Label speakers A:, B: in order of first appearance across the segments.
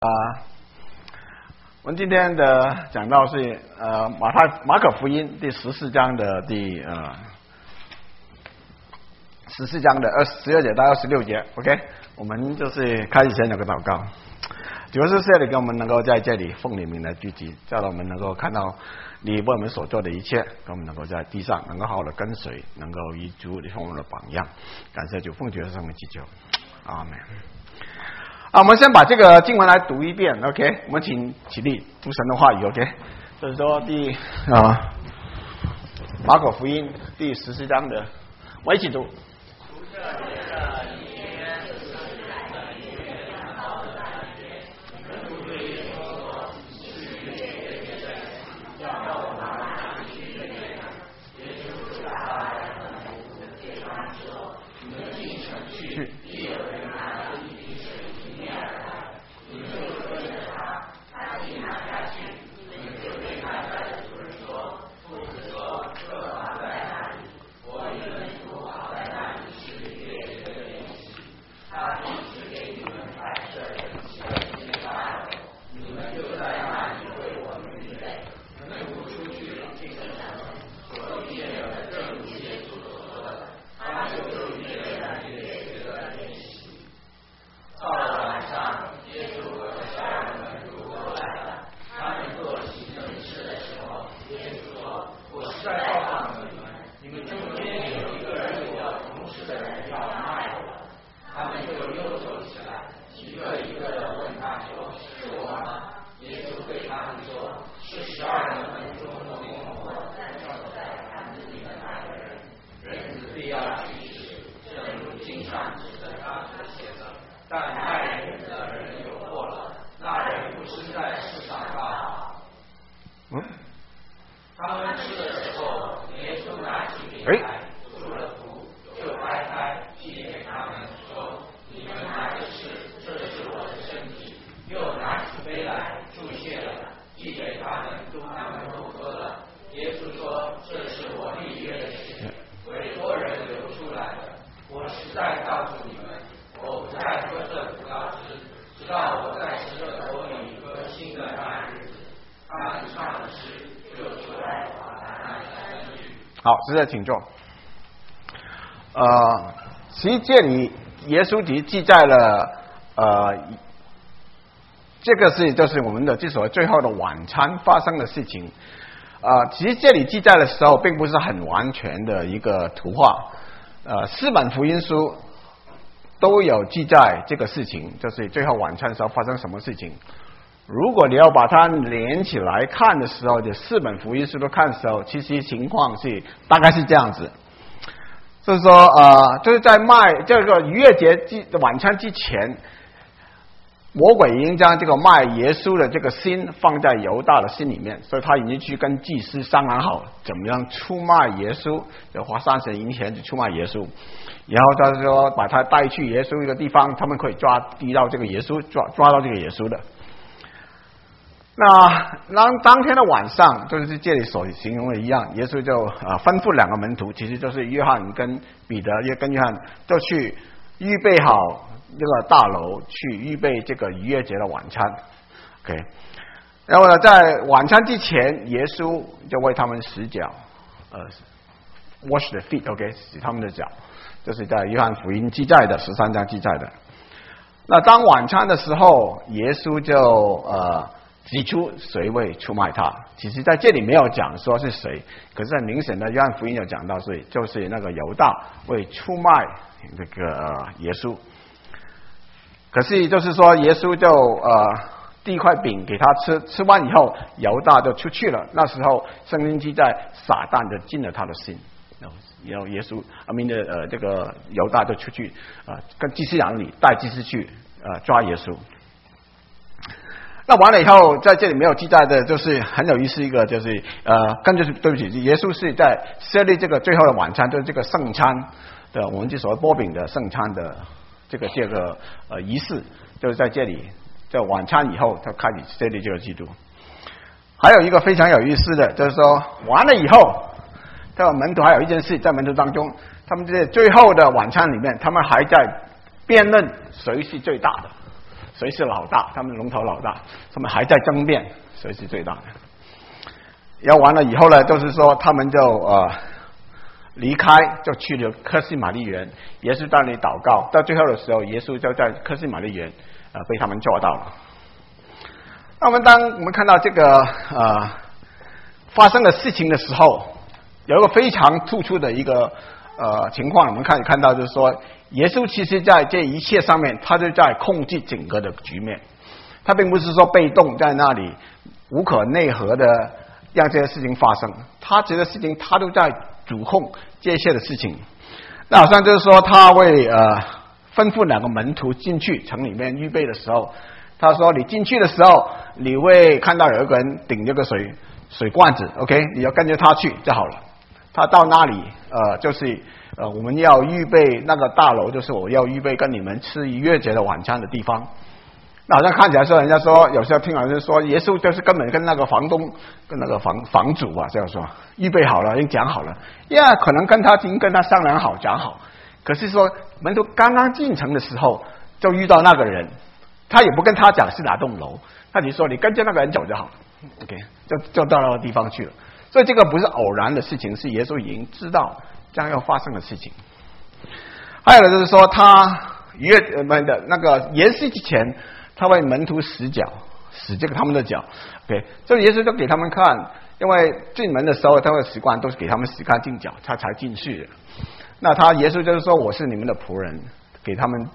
A: 我们今天的讲到是马可福音第14章的14章的12节到26节 ，OK， 我们就是开始前有个祷告，主要是谢你给我们能够在这里奉你名来聚集，叫我们能够看到你为我们所做的一切，让我们能够在地上能够好好的跟随，能够以主你奉我们的榜样，感谢主，奉主的圣名祈求，阿门。我们先把这个经文来读一遍 ，OK？ 我们请起立读神的话语 ，OK？ 就是说马可福音第14章的，我一起读。好，现在请坐。其实这里耶稣记载了这个是就是我们的所谓最后的晚餐发生的事情。其实这里记载的时候并不是很完全的一个图画。4本福音书都有记载这个事情，就是最后晚餐的时候发生什么事情。如果你要把它连起来看的时候，就4本福音书都看的时候，其实情况是大概是这样子，就是说就是在卖这个逾越节晚餐之前，魔鬼已经将这个卖耶稣的这个心放在犹大的心里面，所以他已经去跟祭司商量好怎么样出卖耶稣，就花30银钱去出卖耶稣，然后他说把他带去耶稣一个地方，他们可以抓到这个耶稣，抓到这个耶稣的。那当天的晚上，就是这里所形容的一样，耶稣就吩咐2个门徒，其实就是约翰跟彼得，跟约翰都去预备好这个大楼，去预备这个逾越节的晚餐 ，OK。然后呢，在晚餐之前，耶稣就为他们洗脚，wash the feet，OK， 洗他们的脚，就是在约翰福音记载的13章记载的。那当晚餐的时候，耶稣就指出谁会出卖他，其实在这里没有讲说是谁，可是在明显的约翰福音有讲到，所以就是那个犹大会出卖这个耶稣。可是就是说耶稣就第一块饼给他吃完以后，犹大就出去了。那时候圣经记载撒旦就进了他的心，然后耶稣这个犹大就出去跟祭司长里带祭司去抓耶稣。那完了以后，在这里没有记载的，就是很有意思一个，就是对不起，耶稣是在设立这个最后的晚餐，就是这个圣餐的，我们就所谓波饼的圣餐的这个仪式，就是在这里，在晚餐以后，他开始设立这个基督。还有一个非常有意思的，就是说完了以后，这个门徒还有一件事，在门徒当中，他们在最后的晚餐里面，他们还在辩论谁是最大的， 谁是老大，他们龙头老大，他们还在争辩谁是最大的。然后完了以后呢，就是说他们就离开，就去了客西马尼园。耶稣在那里祷告，到最后的时候，耶稣就在客西马尼园被他们抓到了。那当我们看到这个发生的事情的时候，有一个非常突出的一个情况，我们可以看到就是说，耶稣其实在这一切上面，他就在控制整个的局面，他并不是说被动在那里无可奈何的让这些事情发生，他这些事情他都在主控这些的事情。那好像就是说，他会吩咐两个门徒进去城里面预备的时候，他说你进去的时候，你会看到有一个人顶这个水罐子 ，OK， 你要跟着他去就好了。他到那里就是我们要预备那个大楼，就是我要预备跟你们吃逾越节的晚餐的地方。那好像看起来说，人家说有时候听好像说，耶稣就是根本跟那个房东跟那个房主这样说，预备好了，已经讲好了，可能已经跟他商量好讲好。可是说门徒刚刚进城的时候，就遇到那个人，他也不跟他讲是哪栋楼，他只说你跟着那个人走就好了 ，OK， 就到那个地方去了。所以这个不是偶然的事情，是耶稣已经知道将要发生的事情。还有就是说，他的那个耶稣之前，他为门徒洗这个他们的脚 ，OK， 所以耶稣就给他们看，因为进门的时候他的习惯都是给他们洗干净脚，他才进去的。那耶稣就是说我是你们的仆人，给他们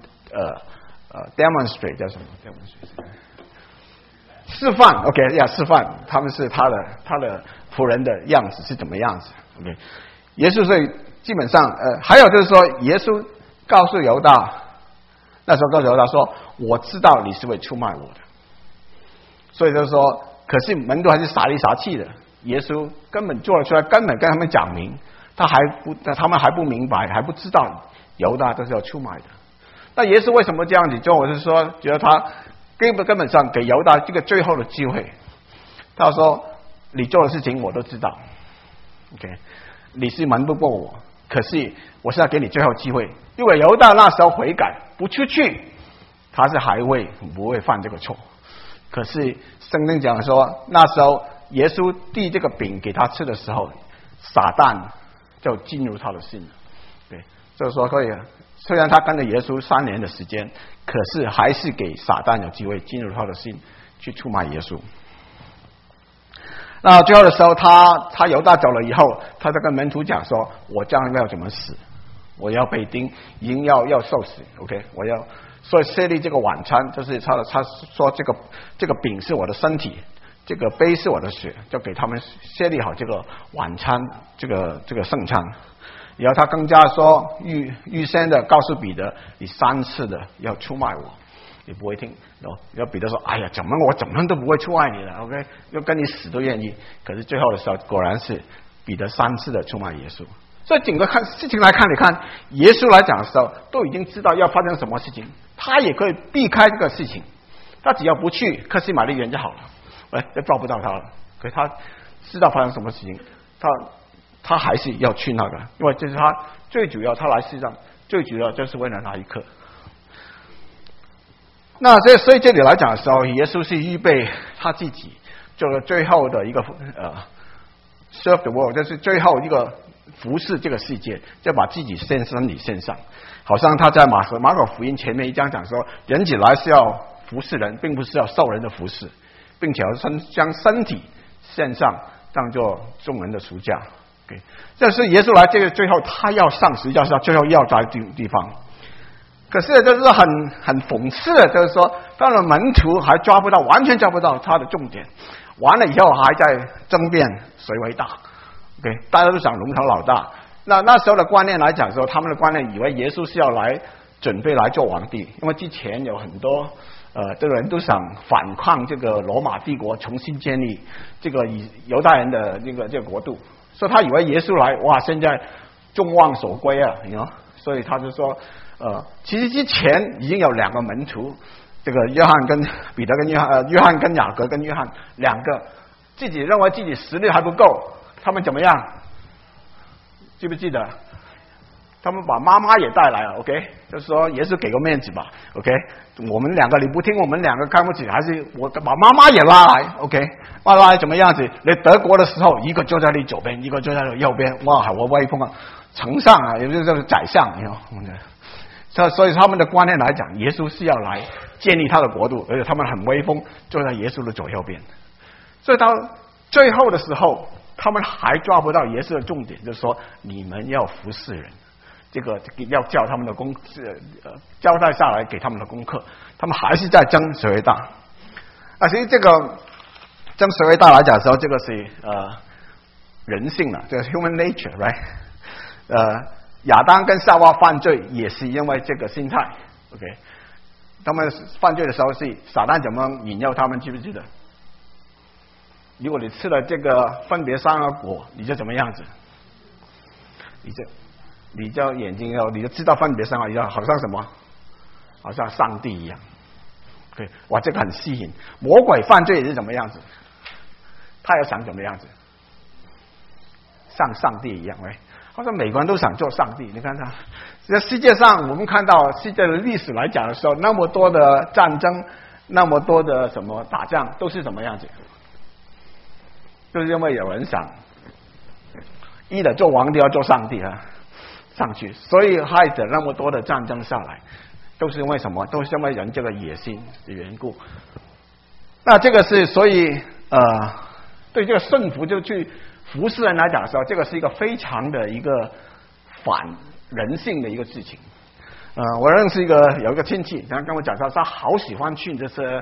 A: demonstrate 叫什么 demonstrate 示范 ，OK， 示范他们是他的仆人的样子是怎么样子 ，OK， 耶稣所以基本上还有就是说，耶稣告诉犹大，那时候告诉犹大说，我知道你是会出卖我的，所以就是说，可是门徒还是傻里傻气的，耶稣根本做了出来，根本跟他们讲明，他们还不明白，还不知道犹大都是要出卖的。那耶稣为什么这样子做？我是说，觉得他根本上给犹大这个最后的机会。他说：“你做的事情我都知道 ，OK， 你是瞒不过我，可是我是要给你最后机会。如果犹大那时候悔改不出去，他是不会犯这个错。可是圣经讲说，那时候耶稣递这个饼给他吃的时候，撒旦就进入他的心了。对，就是说可以。”虽然他跟着耶稣3年的时间，可是还是给撒旦有机会进入他的心，去出卖耶稣。那最后的时候，他犹大走了以后，他就跟门徒讲说：“我将来要怎么死？我要被钉，已经要受死。OK， 我要所以设立这个晚餐，就是他说这个饼是我的身体，这个杯是我的血，就给他们设立好这个晚餐，这个圣餐。”然后他更加说预先的告诉彼得，你3次的要出卖我，你不会听。然后彼得说：“哎呀，我怎么都不会出卖你了 ，OK， 要跟你死都愿意。”可是最后的时候，果然是彼得3次的出卖耶稣。所以整个事情来看，你看耶稣来讲的时候，都已经知道要发生什么事情，他也可以避开这个事情，他只要不去客西马尼园就好了，就抓不到他了。可是他知道发生什么事情，他还是要去那个，因为这是他最主要，他来世上最主要就是为了那一刻。那所以这里来讲的时候，耶稣是预备他自己做了最后的一个serve the world， 就是最后一个服侍这个世界，就把自己身体献上。好像他在马可福音前面一章讲说，人子来是要服侍人，并不是要受人的服侍，并且要将身体献上，当作众人的赎价。这是耶稣来这个最后，他要上十字架上，最后要在地方。可是这是很讽刺的，就是说，当然门徒还完全抓不到他的重点。完了以后还在争辩谁为大 ，OK， 大家都想龙头老大。那时候的观念来讲说，他们的观念以为耶稣是要准备来做皇帝，因为之前有很多这个人都想反抗这个罗马帝国，重新建立这个犹太人的这个国度。所以他以为耶稣来，哇，现在众望所归啊，所以他就说，其实之前已经有2个门徒，这个约翰跟彼得跟约翰跟雅各跟约翰2个，自己认为自己实力还不够，他们怎么样？记不记得？ 他们把妈妈也带来了 ，OK， 就是说耶稣给个面子吧 ，OK， 我们两个你不听，我们两个看不起，还是我把妈妈也拉来 ，OK， 拉来怎么样子？你德国的时候，一个就在你左边，一个就在你右边，哇，好威风啊！丞相啊，也就是宰相，你看，所以他们的观念来讲，耶稣是要来建立他的国度，而且他们很威风，坐在耶稣的左右边。所以到最后的时候，他们还抓不到耶稣的重点，就是说你们要服侍人。这个要叫他们的交代下来给他们的功课，他们还是在争谁为大。其实这个争谁为大来讲的时候，这个是人性了，这个 human nature，right？亚当跟夏娃犯罪也是因为这个心态 ，OK？ 他们犯罪的时候是撒旦怎么引诱他们，记不记得？如果你吃了这个分别善恶果，你就怎么样子？你就眼睛你就知道分别善恶，好像什么？好像上帝一样。对，哇，这个很吸引。魔鬼犯罪也是怎么样子？他也想怎么样子？像上帝一样，好像每个人都想做上帝。你看他，在世界上，我们看到世界的历史来讲的时候，那么多的战争，那么多的什么打仗，都是怎么样子？就是因为有人想，一的做皇帝要做上帝啊。上去，所以害得那么多的战争下来，都是因为什么？都是因为人这个野心的缘故。那这个是所以对这个顺服就去服侍人来讲的时候，这个是一个非常的一个反人性的一个事情。我认识有一个亲戚，然后跟我讲说，他好喜欢去这些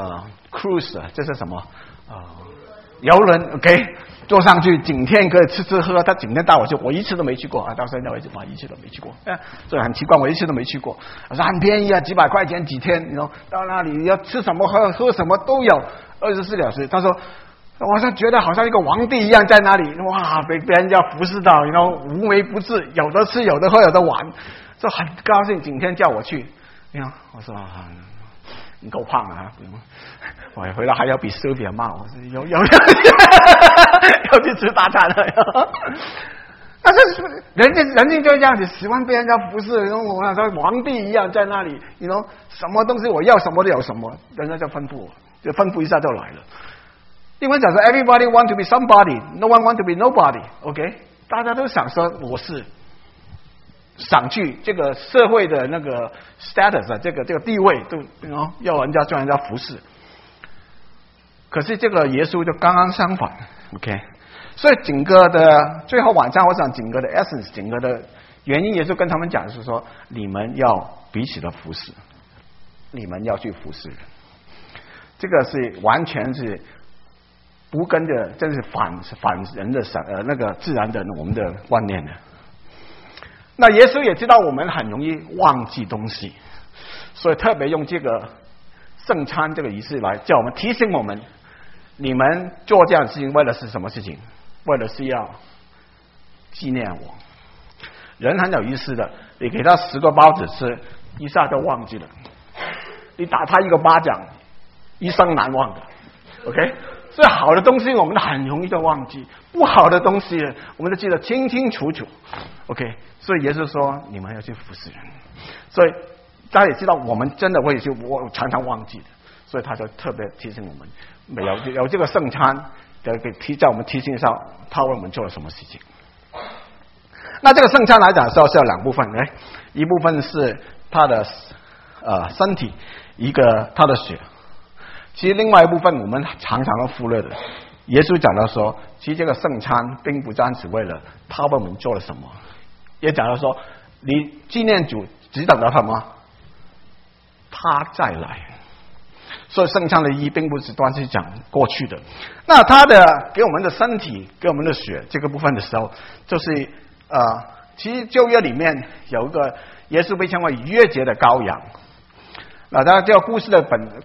A: cruise， 这是什么游轮 ，OK， 坐上去景天可以吃吃喝，他景天带我去，我一次都没去过啊，到现在为止我一次都没去过，所以很奇怪，我一次都没去过。我说很便宜啊，几百块钱几天，然后到那里要吃什么喝什么都有，24小时。他说，我就觉得好像一个皇帝一样在那里，哇，被人家服侍到，然后无微不至，有的吃，有的喝，有的玩，就很高兴。景天叫我去，你看，我说你够胖啊！我回来还要比 Sylvia 骂我，有要去吃大餐了。但是人家就这样子，喜欢被人家服侍，然后我像皇帝一样在那里，什么东西我要什么都有什么，人家就吩咐我，就吩咐一下就来了。英文讲说 ，Everybody want to be somebody, no one want to be nobody。OK， 大家都想说我是。想去这个社会的那个 status 这个地位都要人家叫人家服侍，可是这个耶稣就刚刚相反 ，OK， 所以整个的最后晚上，我想整个的 essence， 整个的原因，耶稣跟他们讲的是说，你们要彼此的服侍，你们要去服侍人，这个是完全是不跟着，真是反人的那个自然的我们的观念的。那耶稣也知道我们很容易忘记东西，所以特别用这个圣餐这个仪式来叫我们提醒我们，你们做这样的事情为了是什么事情？为了是要纪念我。人很有意思的，你给他10个包子吃，一下就忘记了；你打他一个巴掌，一生难忘的。OK， 所以好的东西我们很容易就忘记，不好的东西我们都记得清清楚楚。OK。所以耶稣说你们要去服侍人，所以大家也知道我们真的会去我常常忘记的，所以他就特别提醒我们，有这个圣餐在我们提醒上，他为我们做了什么事情。那这个圣餐来讲的时候是有2部分，一部分是他的身体，一个他的血。其实另外一部分我们常常都忽略的，耶稣讲到说，其实这个圣餐并不单只为了他为我们做了什么。也讲到说，你纪念主只等到什么？他再来。所以圣餐的意义并不是单是讲过去的。那他的给我们的身体，给我们的血这个部分的时候，就是其实旧约里面有一个耶稣被称为逾越节的羔羊。那当然这个故事的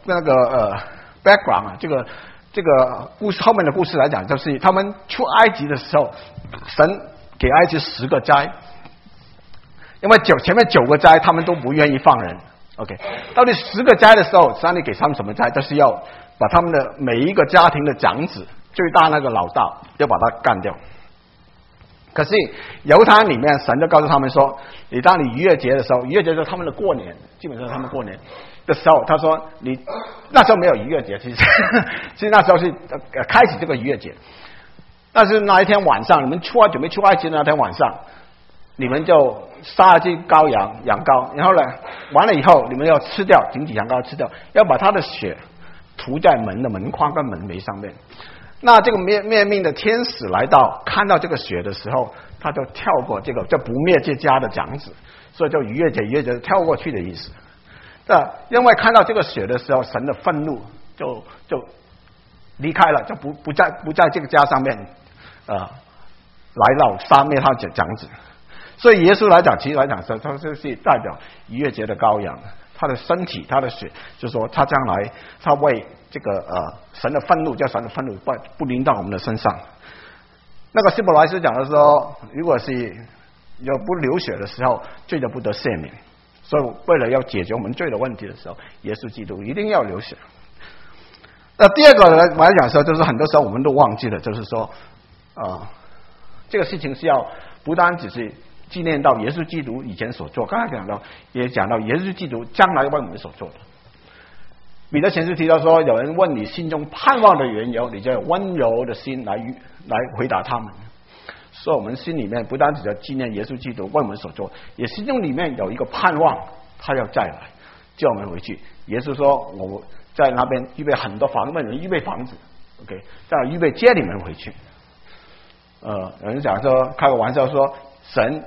A: background 啊，这个故事后面的故事来讲，就是他们出埃及的时候，神给埃及10个灾。因为前面9个灾他们都不愿意放人 ，OK， 到底10个灾的时候，上帝给他们什么灾？就是要把他们的每一个家庭的长子，最大那个老大，要把他干掉。 可是犹太里面，神就告诉他们说，当你逾越节的时候，逾越节就是他们的过年，基本上他们过年的时候，他说你那时候没有逾越节，其实那时候是开始这个逾越节。但是那一天晚上，你们准备出埃及的那天晚上，你们就杀了只羔羊、羊羔，然后呢，完了以后，你们要吃掉整体羊羔，吃掉，要把它的血涂在门的门框跟门楣上面。那这个灭命的天使来到，看到这个血的时候，他就跳过这个叫不灭之家的奖子，所以就逾越节跳过去的意思。因为看到这个血的时候，神的愤怒就离开了，就不在这个家上面来到杀灭他的奖子。所以耶稣来讲，其实来讲说，他就是代表逾越节的羔羊，他的身体，他的血，就是说他将来他为这个神的愤怒，叫神的愤怒不临到我们的身上。那个希伯来书讲的说，如果是有不流血的时候，罪就不得赦免。所以为了要解决我们罪的问题的时候，耶稣基督一定要流血。那第二个来讲说，就是很多时候我们都忘记了，就是说这个事情是要不单只是纪念到耶稣基督以前所做，刚才也讲到耶稣基督将来为我们所做的。彼得前书提到说，有人问你心中盼望的缘由，你就有温柔的心来回答他们。所以我们心里面不单只要纪念耶稣基督为我们所做，也心中里面有一个盼望，他要再来叫我们回去。耶稣说，我在那边预备很多房，为你们预备房子 ，OK， 再预备接你们回去。有人讲说，开个玩笑说，神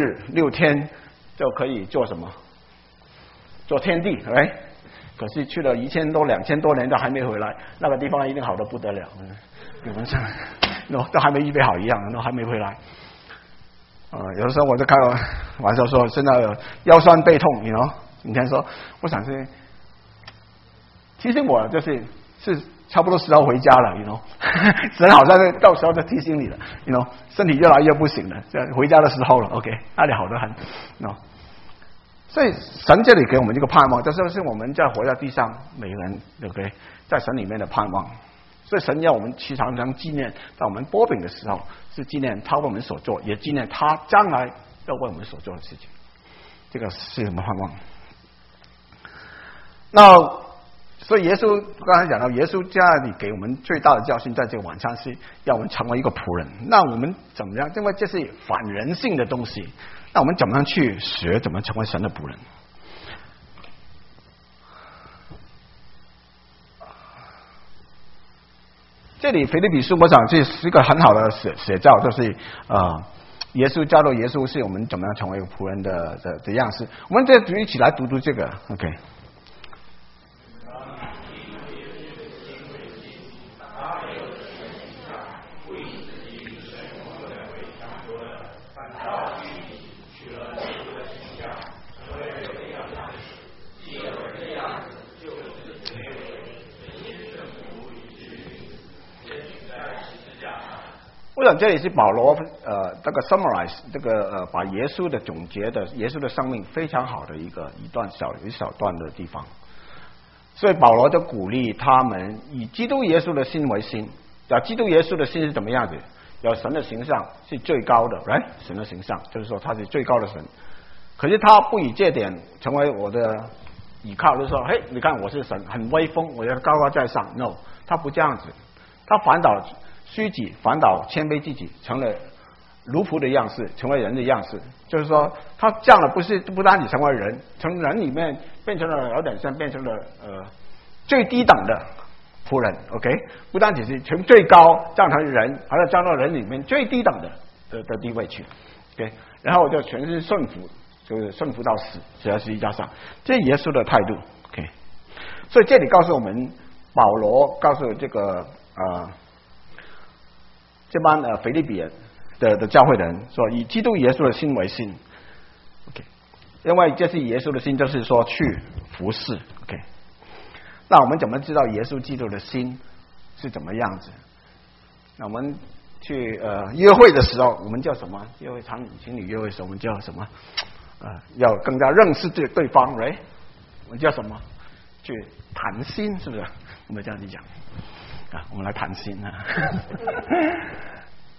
A: 6天就可以做什么？做天地，哎，可是去了1000多、2000多年都还没回来，那个地方一定好得不得了。你们想，都还没预备好一样，都还没回来。有的时候我就开个玩笑说，现在腰酸背痛，你看说，我想是，其实我是差不多时候回家了，神好像到时候就提醒你了，身体越来越不行了，回家的时候了 ，OK， 那里好得很，所以神这里给我们这个盼望，这就是我们在活在地上每个人 ，OK， 在神里面的盼望。所以神要我们常常纪念，在我们擘饼的时候，是纪念他为我们所做，也纪念他将来要为我们所做的事情。这个是什么盼望？那所以耶稣刚才讲到，耶稣家里给我们最大的教训，在这个晚上是要我们成为一个仆人。那我们怎么样？因为这是反人性的东西，那我们怎么样去学怎么成为神的仆人？这里腓立比书我想这是一个很好的写照，就是耶稣教导耶稣是我们怎么样成为一个仆人的样式。我们再一起来读这个 ，OK。我想这里是保罗这个 summarize 这个把耶稣的总结的耶稣的生命非常好的一小段的地方，所以保罗就鼓励他们以基督耶稣的心为心。基督耶稣的心是怎么样子？有神的形象是最高的，来，神的形象就是说他是最高的神。可是他不以这点成为我的依靠，就是说，嘿，你看我是神，很威风，我要高高在上。No， 他不这样子，他反倒虚己，反倒谦卑自己，成了奴仆的样式，成为人的样式。就是说，他这样的不单只成为人，从人里面变成了有点像变成了最低等的仆人 ，OK， 不单只是从最高降成人，还要降到人里面最低等的地位去 ，OK， 然后就全是顺服，就是顺服到死，死在十字架上，这是耶稣的态度 ，OK。所以这里告诉我们，保罗告诉这个这帮腓立比人的教会的人说，以基督耶稣的心为心 ，OK， 因为这是耶稣的心，就是说去服侍 ，OK。那我们怎么知道耶稣基督的心是怎么样子？那我们去约会的时候，我们叫什么？约会情侣约会的时候，我们叫什么？要更加认识对方 ，right？ 我们叫什么？去谈心，是不是？我们这样子讲。我们来谈心啊。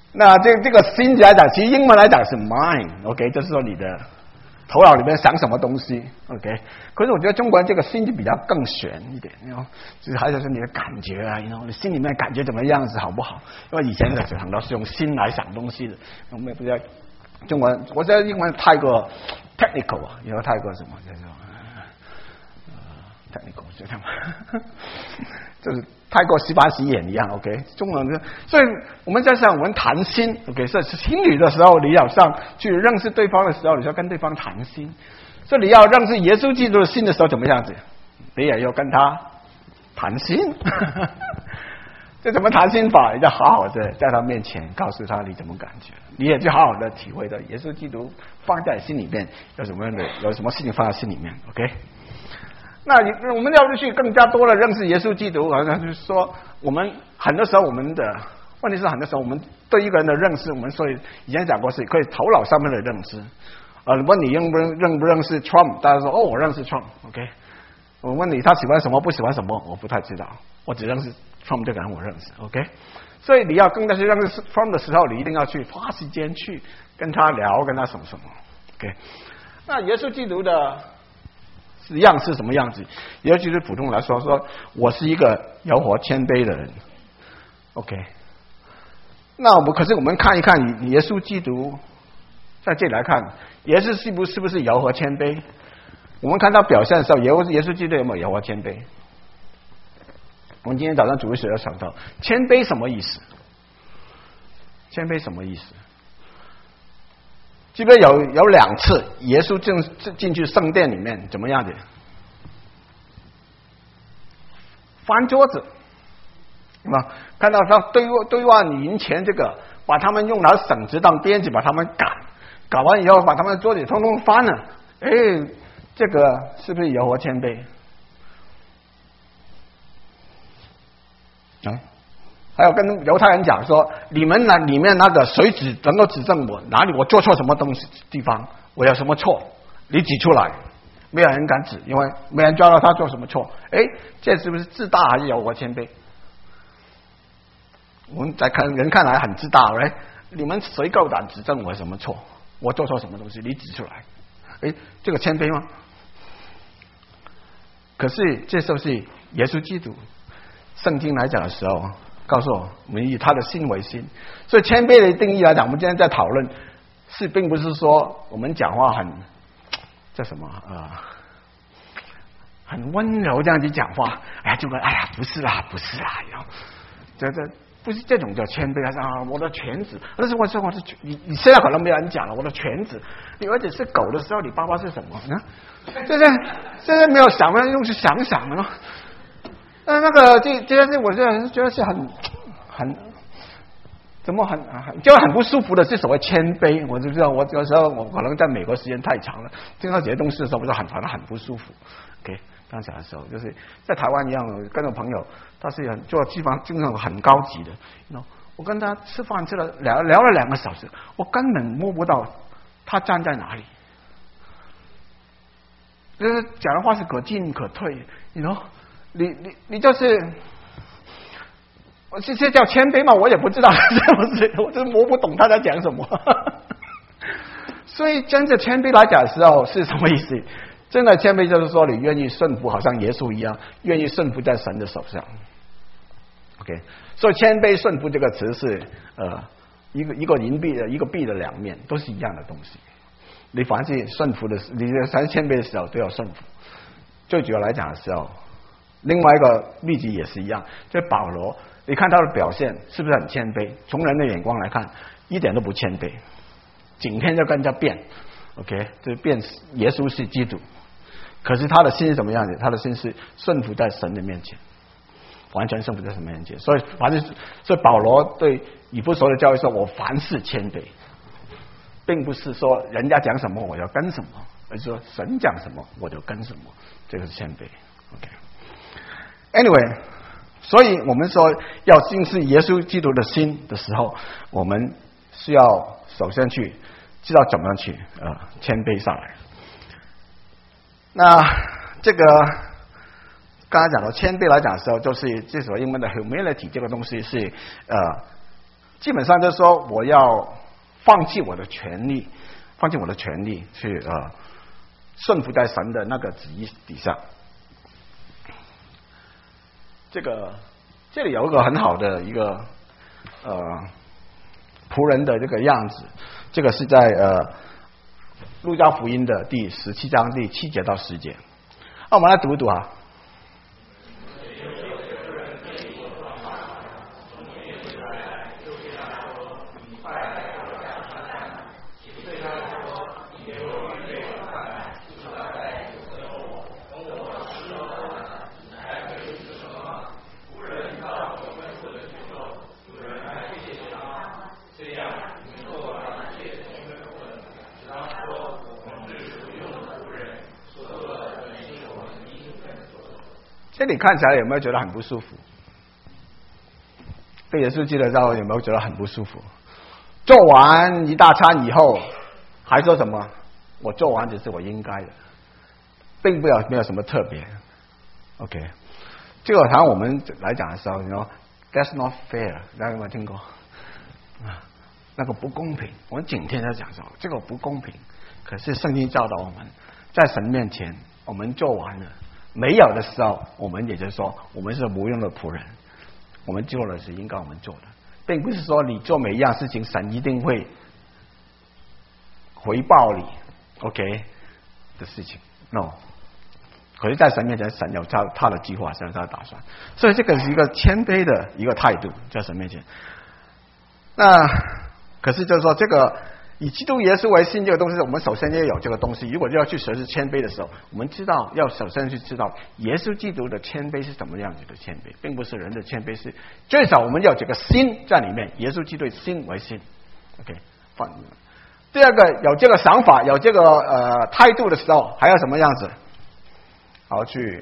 A: 那这个心来讲，其实英文来讲是 mind，OK， 就是说你的头脑里面想什么东西 ，OK。可是我觉得中国人这个心就比较更玄一点，就是还有是你的感觉啊，你心里面感觉怎么样子好不好？因为以前的很多是用心来想东西的，我们也不知道中国人，我觉得英文太过 technical 啊，太过什么叫做technical 就这样，就是太过西巴西眼一样 ，OK。中文就，所以我们在想我们谈心 ，OK， 是心理的时候，你要上去认识对方的时候，你要跟对方谈心。所以你要认识耶稣基督的心的时候，怎么样子？你也要跟他谈心。这怎么谈心法？你就好好的在他面前告诉他你怎么感觉，你也就好好的体会到耶稣基督放在心里面有什么事情放在心里面 ，OK。那我们要去更加多的认识耶稣基督，好像就是说，我们很多时候问题是很多时候我们对一个人的认识，我们所以以前讲过是可以头脑上面的认知。问你认不认识 Trump， 大家说我认识 Trump，OK。我问你他喜欢什么不喜欢什么，我不太知道，我只认识 Trump 这个人我认识 ，OK。所以你要更加去认识 Trump 的时候，你一定要去花时间去跟他聊，跟他什么什么 ，OK。那耶稣基督的样是什么样子？耶稣基督普通来说，我是一个柔和谦卑的人 ，OK。那可是我们看一看耶稣基督在这里来看，耶稣是不是柔和谦卑？我们看到表现的时候，耶稣基督有没有柔和谦卑？我们今天早上主日学要想到谦卑什么意思？谦卑什么意思？记不记得有2次耶稣进去圣殿里面怎么样的？翻桌子，看到他兑换银钱这个，把他们用拿绳子当鞭子把他们搞完以后，把他们的桌子通通翻了。这个是不是柔和谦卑？还有跟犹太人讲说，你们那里面那个谁能够指证我哪里我做错什么地方，我有什么错，你指出来。没有人敢指，因为没人抓到他做什么错。这是不是自大还是柔和谦卑？我们在人看来很自大，你们谁够胆指证我什么错？我做错什么东西，你指出来。这个谦卑吗？可是这时候是耶稣基督，圣经来讲的时候，告诉我们以他的心为心。所以谦卑的定义来讲，我们今天在讨论并不是说我们讲话叫什么很温柔这样子讲话，不是啦，这不是这种叫谦卑，我的犬子，但是我说你现在可能没有人讲了，我的犬子，你儿子是狗的时候，你爸爸是什么呢？现在没有想，用去想了。那个这件事，我觉得是很就很不舒服的，是所谓谦卑。我就知道，我有时候我可能在美国时间太长了，听到这些东西的时候，我就很不舒服。OK， 刚讲的时候，就是在台湾一样，跟我朋友，他是做地方经常很高级的，我跟他吃饭聊了2个小时，我根本摸不到他站在哪里，就是讲的话是可进可退，你就是这叫谦卑吗？我也不知道是不是，我真摸不懂他在讲什么。所以真的谦卑来讲的时候是什么意思？真的谦卑就是说你愿意顺服，好像耶稣一样，愿意顺服在神的手上。OK， 所以谦卑顺服这个词是一个银币的一个币的2面，都是一样的东西。你凡是顺服的，你在谦卑的时候都要顺服。最主要来讲的时候，另外一个例子也是一样，就是保罗，你看他的表现是不是很谦卑？从人的眼光来看，一点都不谦卑，整天就跟人家辩 ，OK， 就是辩耶稣是基督。可是他的心是怎么样的？他的心是顺服在神的面前，完全顺服在神面前。所以保罗对以弗所的教会说：“我凡事谦卑。”并不是说人家讲什么我要跟什么，而是说神讲什么我就跟什么，这个是谦卑。OK，Anyway， 所以我们说要认识耶稣基督的心的时候，我们需要首先去知道怎么样去谦卑下来。那这个刚才讲到谦卑来讲的时候，就是这所英文的 humility 这个东西是基本上就是说我要放弃我的权利去顺服在神的那个旨意底下。这里有一个很好的一个仆人的这个样子，这个是在路加福音的第17章第7节到10节。我们来读一读啊。这里看起来有没有觉得很不舒服？被耶稣记得到有没有觉得很不舒服？做完一大餐以后，还说什么？我做完只是我应该的，并没有什么特别。OK， 这个好像我们来讲的时候，你说 That's not fair， 大家有没有听过？那个不公平，我们整天在讲说这个不公平。可是圣经教导我们，在神面前，我们做完了。没有的时候，我们也就是说，我们是无用的仆人，我们做的是应该我们做的，并不是说你做每一样事情，神一定会回报你 ，OK 的事情 ，no。可是，在神面前，神有他的计划，神有他的打算，所以这个是一个谦卑的一个态度，在神面前。那可是就是说这个。以基督耶稣为信这个东西，我们首先要有这个东西。如果要去实施谦卑的时候，我们要首先去知道耶稣基督的谦卑是什么样子的谦卑，并不是人的谦卑，是最少我们要有这个心在里面。耶稣基督心为心 ，OK。第二个有这个想法，有这个态度的时候，还要什么样子？好去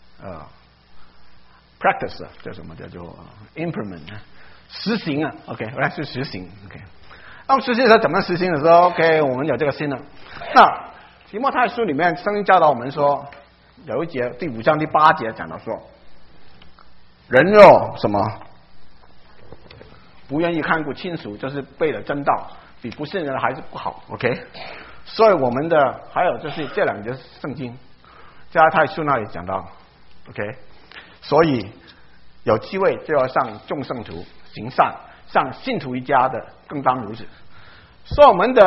A: practice， 叫什么？叫做implement， 实行啊 ，OK， 来去实行 ，OK。那么实行的时候怎么实行的时候 ？OK， 我们有这个心了。那提摩太书里面圣经教导我们说，有一节第5章第8节讲到说，人若什么不愿意看顾亲属，就是背了真道，比不信人还是不好。OK， 所以我们的还有就是这2节圣经，加拉太书那里讲到 ，OK， 所以有机会就要向众圣徒行善。像信徒一家的更当如此。所以我们的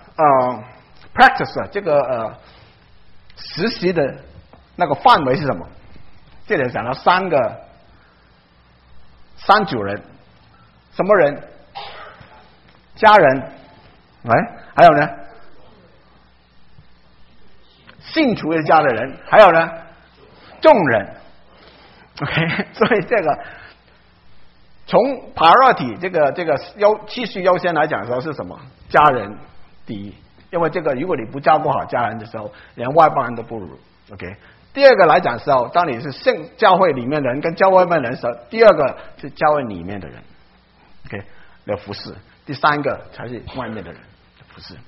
A: practice 这个实习的那个范围是什么？这里讲到3组人，什么人？家人，还有呢？信徒一家的人，还有呢？众人。OK， 所以这个。从 priority 这个次序优先来讲的时候是什么？家人第一，因为这个如果你不照顾好家人的时候，连外邦人都不如。OK， 第二个来讲的时候，当你是教会里面的人跟教会外面的人的时候，第二个是教会里面的人 ，OK 的服侍，第3个才是外面的人的服侍。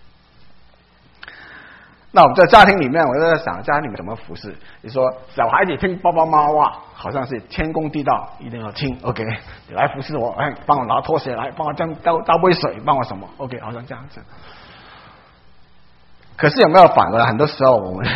A: 那我们在家庭里面，我就在想，家庭里面怎么服侍？你说小孩子听爸爸妈妈话，好像是天公地道，一定要听。OK， 你来服侍我，帮我拿拖鞋来，帮我倒杯水，帮我什么 ？OK， 好像这样子。可是有没有反过来？很多时候我们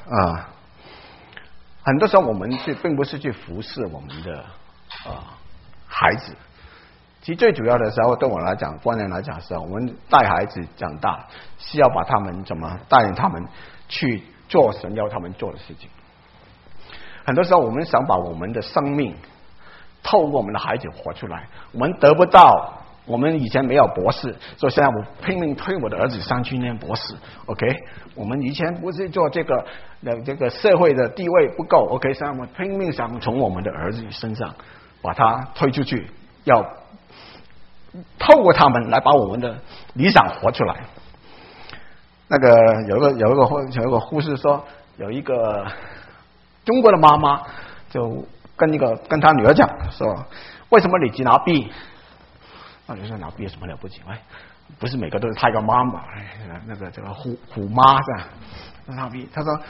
A: 很多时候我们并不是去服侍我们的孩子。其实最主要的时候，对我来讲，观念来讲的时候，我们带孩子长大，是要把他们怎么带领他们去做神要他们做的事情。很多时候，我们想把我们的生命透过我们的孩子活出来，我们得不到。我们以前没有博士，所以现在我拼命推我的儿子上去念博士。OK， 我们以前不是做这个社会的地位不够。OK， 现在我们拼命想从我们的儿子身上把他推出去，要透过他们来把我们的理想活出来。那个有一个护士说，有一个中国的妈妈就跟他女儿讲说，为什么你只拿 B？ 那女生拿 B 有什么了不起？不是每个都是泰戈妈嘛？那个这个虎妈是吧？拿 B， 他说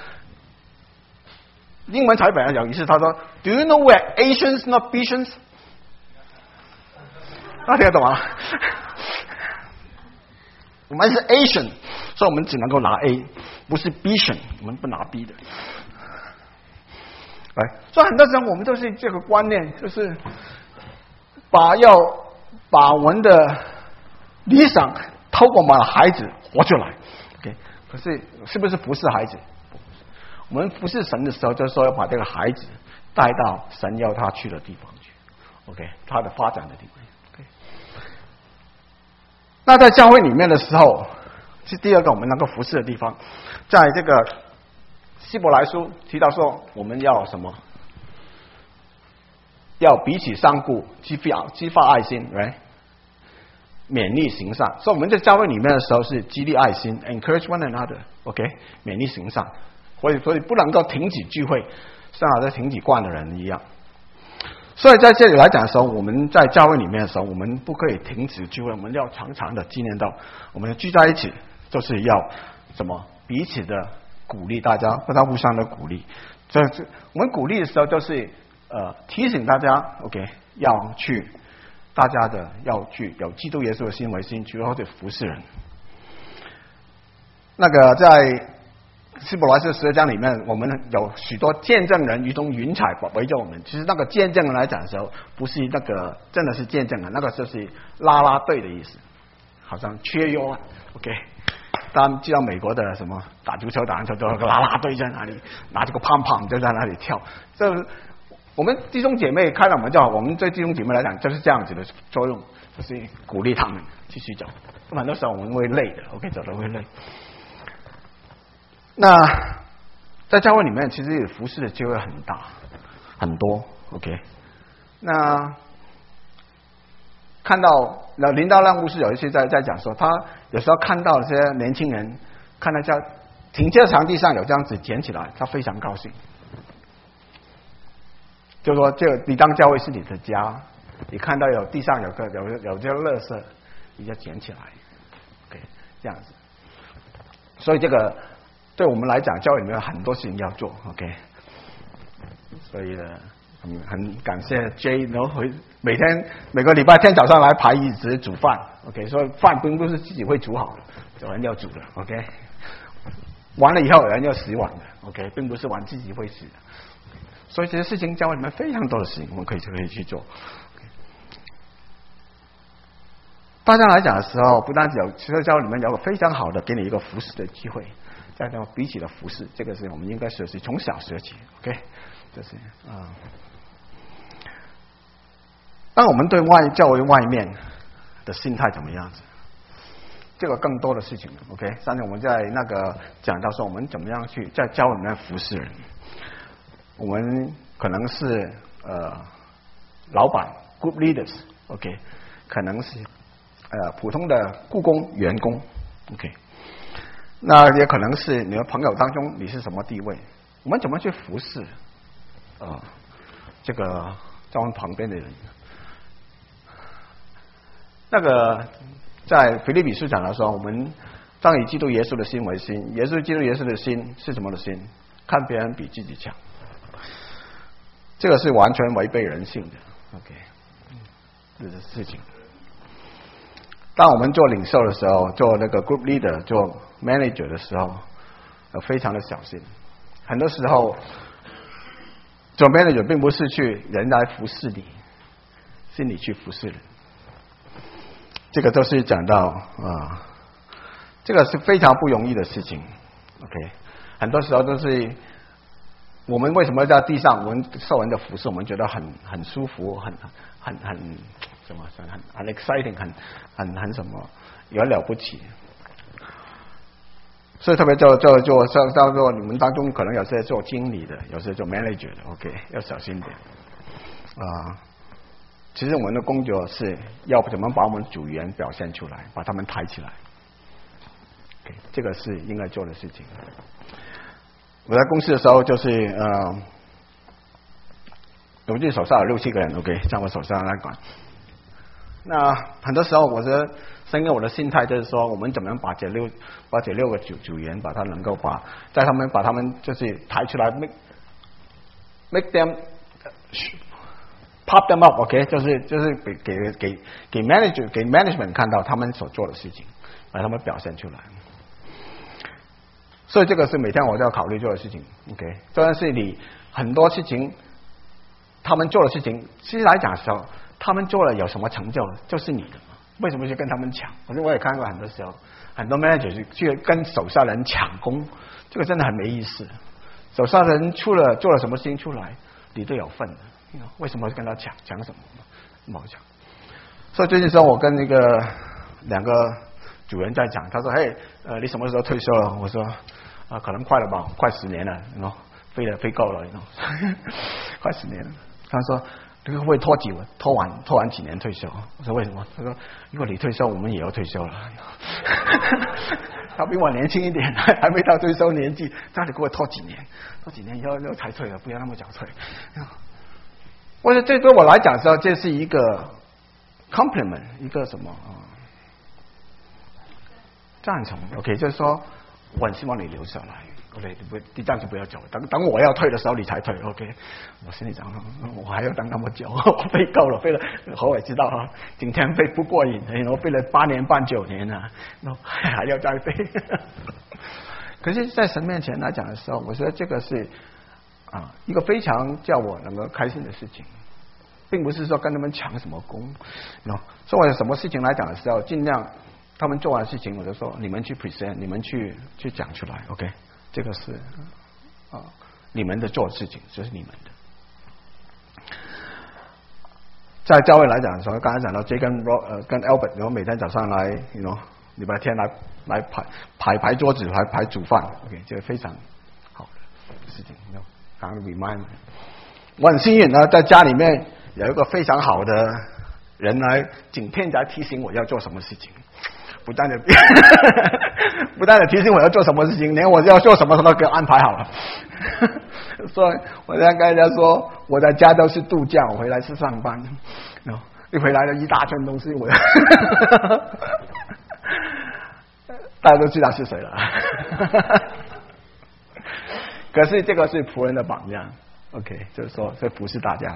A: 英文采本来有意思，他说 Do you know we're Asians not Bishans？ 大家听得懂吗？我们是 Asian， 所以我们只能够拿 A， 不是 Bian， 我们不拿 B 的。所以很多时候我们都是这个观念，就是要把我们的理想透过我们的孩子活出来。OK， 可是不是服侍孩子？我们服侍神的时候，就是说要把这个孩子带到神要他去的地方去。OK， 他的发展的地方。OK， 那在教会里面的时候，是第二个我们能够服侍的地方，在这个希伯来书提到说，我们要什么？要彼此相顾，激发爱心， right？ 勉励行善。所以我们在教会里面的时候是激励爱心 ，encourage one another，OK， 勉励行善。所以不能够停止聚会，像好像停止惯的人一样。所以在这里来讲的时候，我们在教会里面的时候，我们不可以停止聚会，我们要常常的纪念到，我们聚在一起，就是要什么彼此的鼓励大家，互相的鼓励。这我们鼓励的时候，就是提醒大家 ，OK， 大家要去有基督耶稣的心为心，去或者服侍人。那个在希伯来书12章里面，我们有许多见证人如同云彩围着我们。其实那个见证人来讲的时候，不是那个真的是见证人，那个就是啦啦队的意思，好像缺优 ，OK。大家知道美国的什么打足球、打篮球都有个啦啦队在哪里，拿这个胖胖就在那里跳。这我们弟兄姐妹开了门就好，我们对弟兄姐妹来讲就是这样子的作用，就是鼓励他们继续走。很多时候我们会累的 ，OK， 走的会累。那在教会里面，其实服侍的机会很大，很多 ，OK。那看到林道亮牧师有一些在讲说，他有时候看到这些年轻人看到在停车场地上有这样子捡起来，他非常高兴。就说你当教会是你的家，你看到有地上有这垃圾，你就捡起来 ，OK， 这样子。所以这个对我们来讲，教会里面有很多事情要做 ，OK。所以呢，很感谢 J， 然后每个礼拜天早上来排椅子煮饭 ，OK。所以饭并不是自己会煮好的，有人要煮的 ，OK。完了以后有人要洗碗的 ，OK， 并不是碗自己会洗的。所以这些事情，教会里面非常多的事情，我们可以去做。大家来讲的时候，不单只有，其实教会里面有个非常好的给你一个服侍的机会，在这彼此的服侍，这个是我们应该学习，从小学起 ，OK， 这是啊。当我们对教会外面的心态怎么样子，这个更多的事情 ，OK。上次我们在那个讲到说，我们怎么样去在教会里面服侍人。我们可能是老板 group leaders OK， 可能是普通的雇工员工 OK， 那也可能是你的朋友当中你是什么地位，我们怎么去服侍这个在我们旁边的人。那个在腓立比书讲的时候，我们当以基督耶稣的心为心，基督耶稣的心是什么的心？看别人比自己强。这个是完全违背人性的 ，OK， 这个事情。当我们做领袖的时候，做那个 group leader、做 manager 的时候，要非常的小心。很多时候，做 manager 并不是去人来服侍你，是你去服侍人。这个都是讲到这个是非常不容易的事情 ，OK， 很多时候都是。我们为什么在地上，我们受人的服侍，我们觉得很舒服，很什么，很 exciting， 很什么，有了不起。所以特别叫做你们当中可能有些做经理的，有些做 manager 的 ，OK， 要小心点其实我们的工作是要怎么把我们组员表现出来，把他们抬起来。OK， 这个是应该做的事情。我在公司的时候，就是我自己手上有6-7个人 ，OK， 在我手上来管。那很多时候，我的生给我的心态就是说，我们怎么样把这6个组员，把他能够把他们就是抬出来 ，make them pop them up，OK， 就是给 management 看到他们所做的事情，把他们表现出来。所以这个是每天我都要考虑做的事情 ，OK。这然是你很多事情，他们做的事情，其实来讲的时候，他们做了有什么成就，就是你的嘛。为什么去跟他们抢？我也看过很多时候，很多 manager 去跟手下人抢功，这个真的很没意思。手下人做了什么事情出来，你都有份的，为什么跟他抢？抢什么？不好抢。所以最近时候我跟两个主人在讲，他说：“嘿，你什么时候退休了？”我说：“可能快了吧，快10年了，飞够了，快10年了。”他说：“这个会不会拖完几年退休？”我说：“为什么？”他说：“如果你退休，我们也要退休了。”他比我年轻一点，还没到退休年纪，那你给我拖几年以后才退了，不要那么早退。我觉得这对我来讲的时候，这是一个 compliment， 一个什么赞同 ，OK， 就是说我很希望你留下来 ，OK， 你这样就不要走，等我要退的时候你才退 ，OK。我心里想，我还要等那么久，我飞够了，飞了，我也知道哈，今天飞不过瘾，我飞了8年半9年了，还要再飞。可是，在神面前来讲的时候，我觉得这个是一个非常叫我能够开心的事情，并不是说跟他们抢什么功，所以我有什么事情来讲的时候，尽量他们做完事情，我就说你们去 present， 你们去讲出来 ，OK， 这个是你们的做的事情，这是你们的。在教会来讲的时候，刚才讲到 J 跟 Albert， 然后每天早上来礼拜天来排桌子，排煮饭 ，OK， 这个非常好的事情。刚刚 remind， 我很幸运呢，在家里面有一个非常好的人来整天在提醒我要做什么事情，不但的提醒我要做什么事情，连我要做什么都给我安排好了。所以我刚才说我在家都是度假，我回来是上班，一回来了一大圈东西，大家都知道是谁了。可是这个是仆人的榜样 ，OK， 就是说这不是大家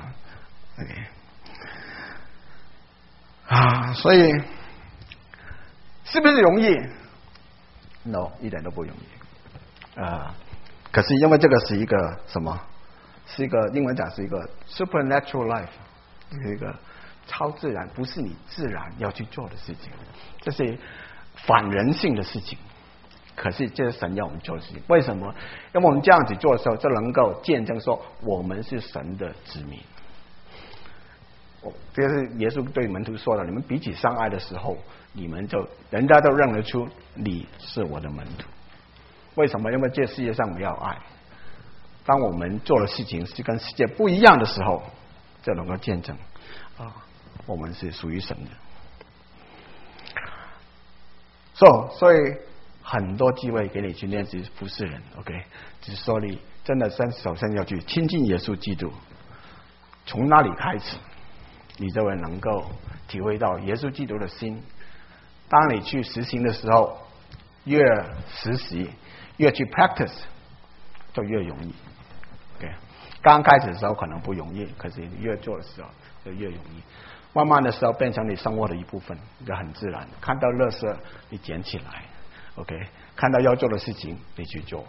A: ，OK， 所以是不是容易 ？No， 一点都不容易可是因为这个是一个什么？是一个英文讲是一个 supernatural life， 是一个超自然，不是你自然要去做的事情，这是反人性的事情。可是这是神要我们做的事情，为什么？因为我们这样子做的时候，就能够见证说我们是神的子民。这是耶稣对门徒说的：你们彼此相爱的时候，人家都认得出你是我的门徒。为什么？因为这世界上没有爱。当我们做的事情是跟世界不一样的时候，就能够见证我们是属于神的。所以很多机会给你去练习服侍人 ，OK， 只是说你真的首先要去亲近耶稣基督，从那里开始，你就会能够体会到耶稣基督的心。当你去实行的时候，越实习越去 practice， 就越容易。OK， 刚开始的时候可能不容易，可是你越做的时候就越容易。慢慢的时候变成你生活的一部分，就很自然。看到垃圾你捡起来 ，OK， 看到要做的事情你去做。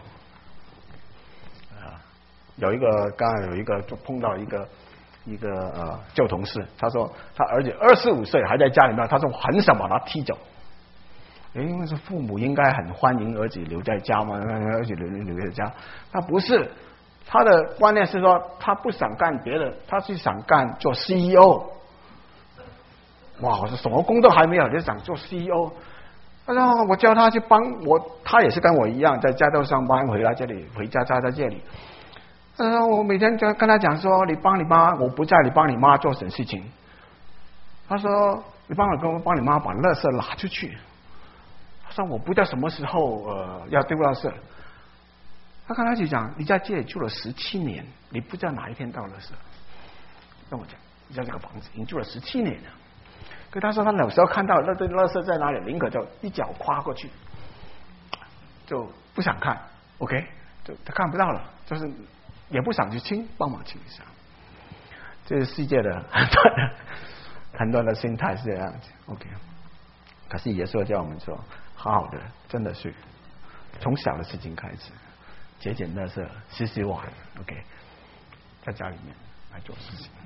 A: 刚刚有一个就碰到一个旧同事，他说他儿子25岁还在家里面，他说很想把他踢走。因为是父母应该很欢迎儿子留在家嘛，儿子留在家。他不是，他的观念是说他不想干别的，他是想做 CEO。哇，我说什么工作还没有就想做 CEO？ 他说我叫他去帮我，他也是跟我一样在加州上班，回家在这里。我每天就跟他讲说，你帮你妈，我不在，你帮你妈做什么事情？他说你帮你妈把垃圾拿出去。他说我不知道什么时候要丢垃圾。他跟他就讲，你在这里住了17年，你不知道哪一天到垃圾。跟我讲，你在这个房子已经住了17年了。可他说他有时候看到那堆垃圾在哪里，宁可就一脚跨过去，就不想看 ，OK， 就他看不到了，就是也不想去帮忙清一下。 这是世界的很多的心态是这样子 ，OK。可是耶稣叫我们说，好好的，真的是从小的事情开始，节俭垃圾，洗碗 ，OK， 在家里面来做事情。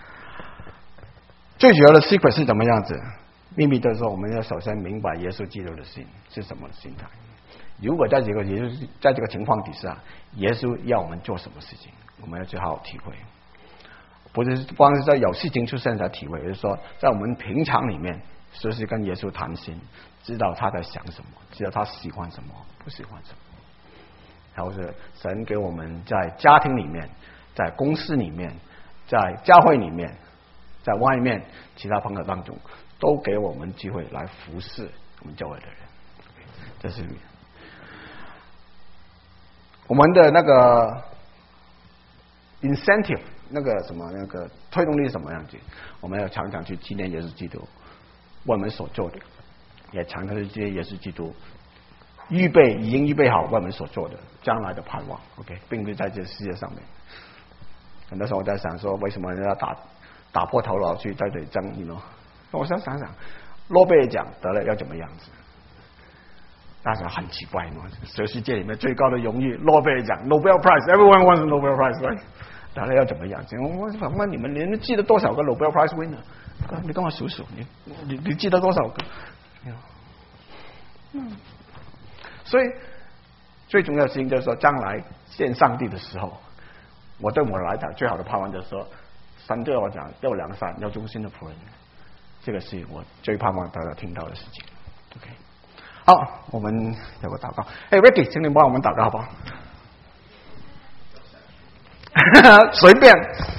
A: 最主要的 secret 是怎么样子？秘密就是说，我们要首先明白耶稣基督的心是什么心态。如果在这个情况底下，耶稣要我们做什么事情，我们要去好好体会。不是光是在有事情出现才体会，而是说在我们平常里面，随时跟耶稣谈心，知道他在想什么，知道他喜欢什么，不喜欢什么。然后是神给我们在家庭里面，在公司里面，在教会里面，在外面其他朋友当中，都给我们机会来服侍我们教会的人。这是我们的那个 incentive， 那个推动力是什么样子？我们要常常去纪念耶稣基督为我们所做的，也常常去纪念耶稣基督已经预备好为我们所做的将来的盼望。OK， 并不是在这世界上面。很多时候我在想说，为什么人要打破头脑去在这里争？我想想，诺贝尔奖得了要怎么样子？大家很奇怪嘛，全世界里面最高的荣誉诺贝尔奖 Nobel Prize，everyone wants a Nobel Prize， 得了要怎么样子？我想问你们，你们记得多少个 Nobel Prize winner？ 你跟我数数，你记得多少个？所以最重要的事情就是说，将来见上帝的时候，对我来讲最好的盼望就是说，神对我讲要良善要忠心的仆人，这个是我最盼望大家听到的事情。OK， 好，我们有个祷告。Ricky， 请你帮我们祷告好不好？随便。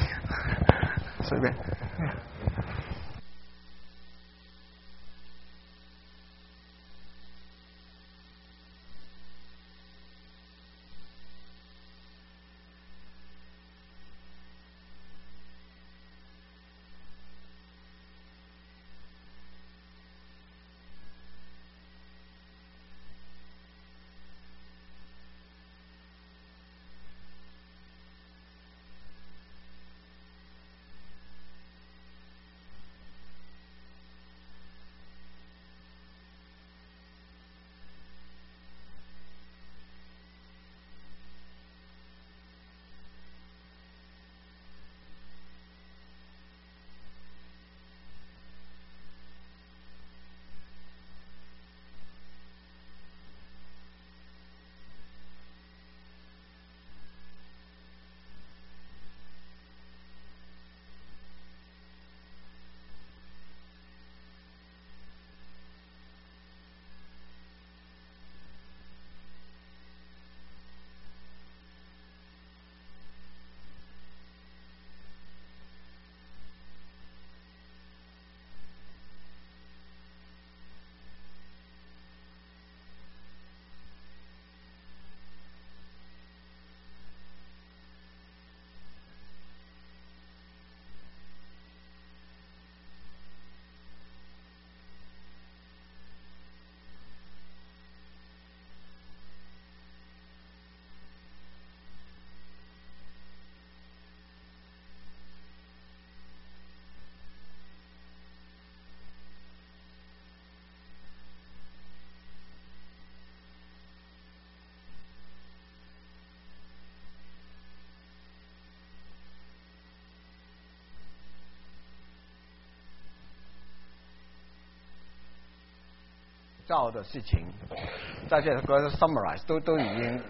A: 造的事情，在这个 summarize 都已经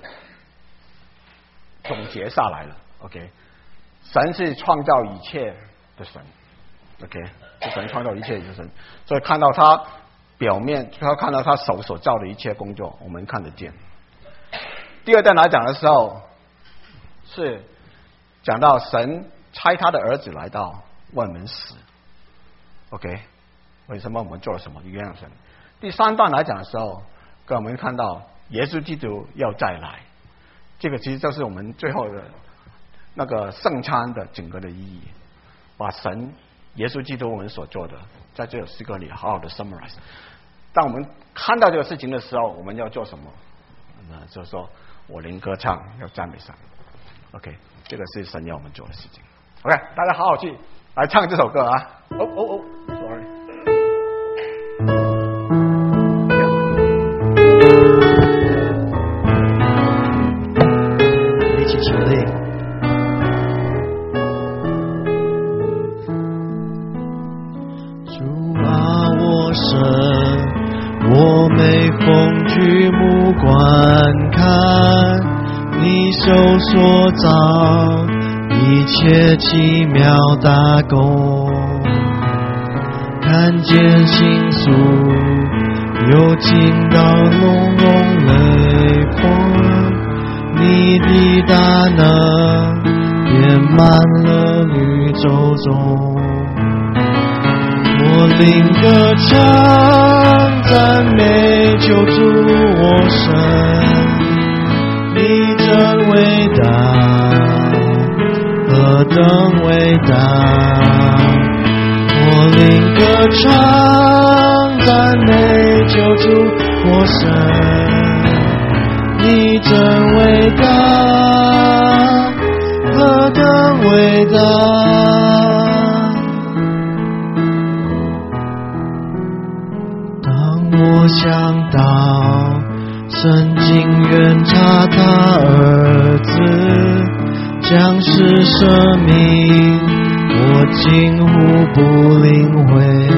A: 总结下来了。OK， 神是创造一切的神。OK， 是神创造一切的神，所以看到他表面，看到他手所造的一切工作，我们看得见。第二段来讲的时候，是讲到神差他的儿子来到为我们死。OK， 为什么我们做了什么？原谅神。第三段来讲的时候，跟我们看到耶稣基督要再来，这个其实就是我们最后的那个圣餐的整个的意义，把神耶稣基督我们所做的，在这诗歌里好好的 summarize。当我们看到这个事情的时候，我们要做什么？就是说我灵歌唱，要赞美神。OK， 这个是神要我们做的事情。 OK， 大家好好去来唱这首歌啊。Sorry。
B: 一起起立。主啊，我神，我每逢举目观看你手所造一切奇妙大功，看见星宿又进到隆隆雷风，你的大能遍满了宇宙中。我灵歌唱赞美救主我神，你真伟大，何等伟大！我灵歌唱赞美救主我神，你真伟大，何等伟大！我想到圣经远差他儿子将是生命，我近乎不领会。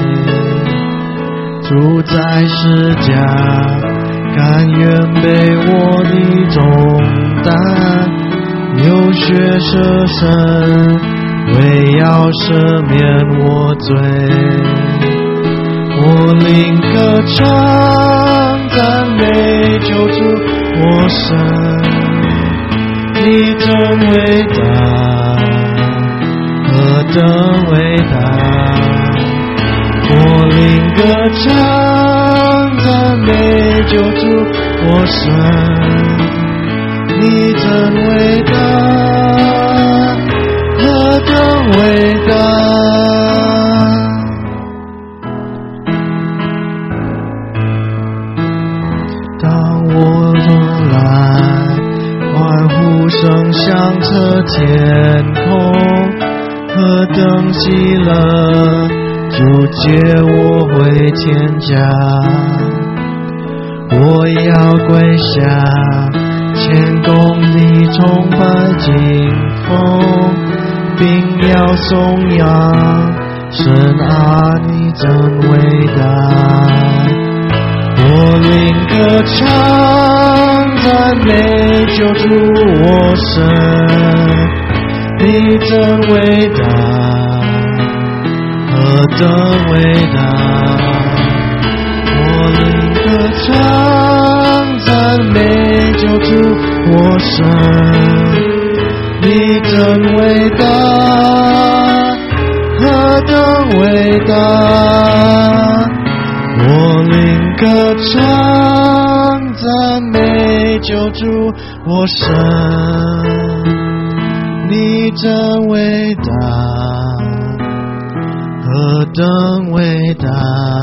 B: 主在世家，甘愿背我的重担，流血舍身，为要赦免我罪。我灵歌唱赞美救主我神，你真伟大，何等伟大！我灵歌唱赞美救主我神，你真伟大，何等伟大！声响彻天空，何等喜乐，主接我回天家。我要跪下，谦恭地崇拜敬奉，并要颂扬神啊，你真伟大。我灵歌唱赞美救主我神，你真伟大，何等伟大！我灵歌唱赞美救主我神，你真伟大，何等伟大！我灵歌唱赞美救主我神，你真伟大，何等伟大！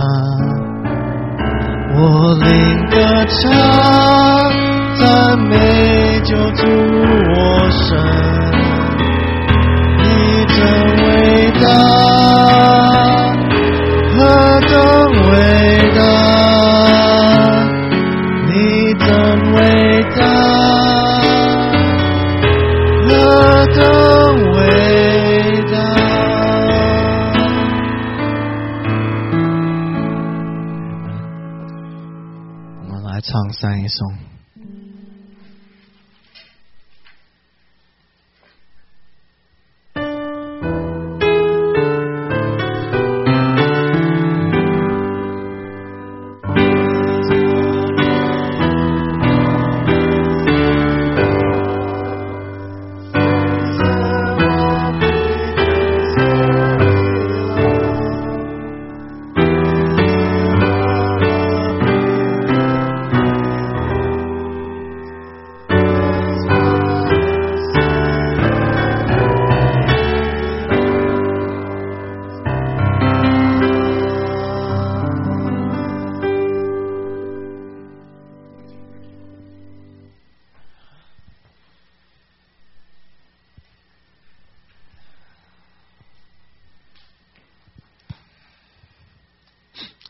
B: 我灵歌唱赞美救主我神，你真伟大，何等伟大！你真伟大，何等伟大！我们来唱三一颂。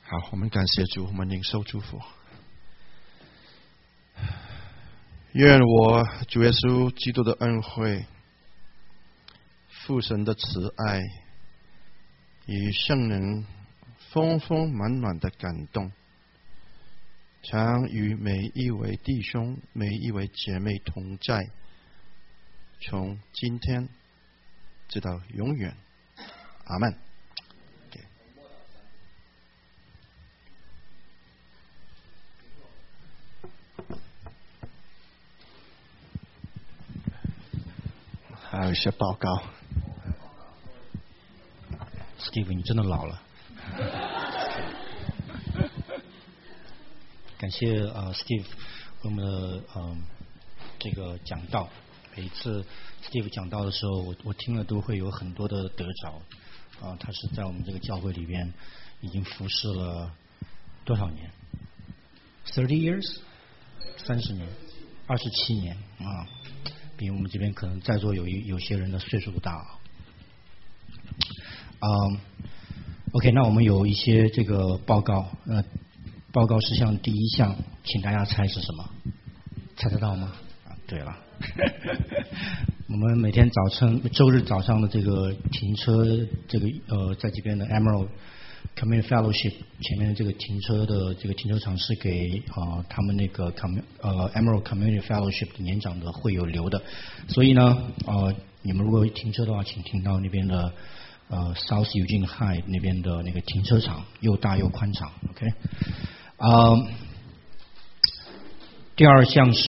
B: 好，我们感谢主，我们领受祝福。愿我主耶稣基督的恩惠、父神的慈爱与圣灵丰丰满满的感动，常与每一位弟兄、每一位姐妹同在，从今天直到永远。阿们。还有一些报告。
C: Steve， 你真的老了。感谢Steve 我们的这个讲道。每一次 Steve 讲道的时候，我听了都会有很多的得着。他是在我们这个教会里边已经服侍了多少年？30 years， 30年，27年啊。比我们这边可能在座有些人的岁数都大。OK， 那我们有一些这个报告，报告事项第一项，请大家猜是什么？猜得到吗？对了，我们每天周日早上的这个停车，这个在这边的 Emerald Community Fellowship 前面的这个停车的这个停车场是给他们那个Emerald Community Fellowship 的年长的会友留的，所以呢你们如果停车的话，请停到那边的South Eugene High 那边的那个停车场，又大又宽敞。OK，第二项是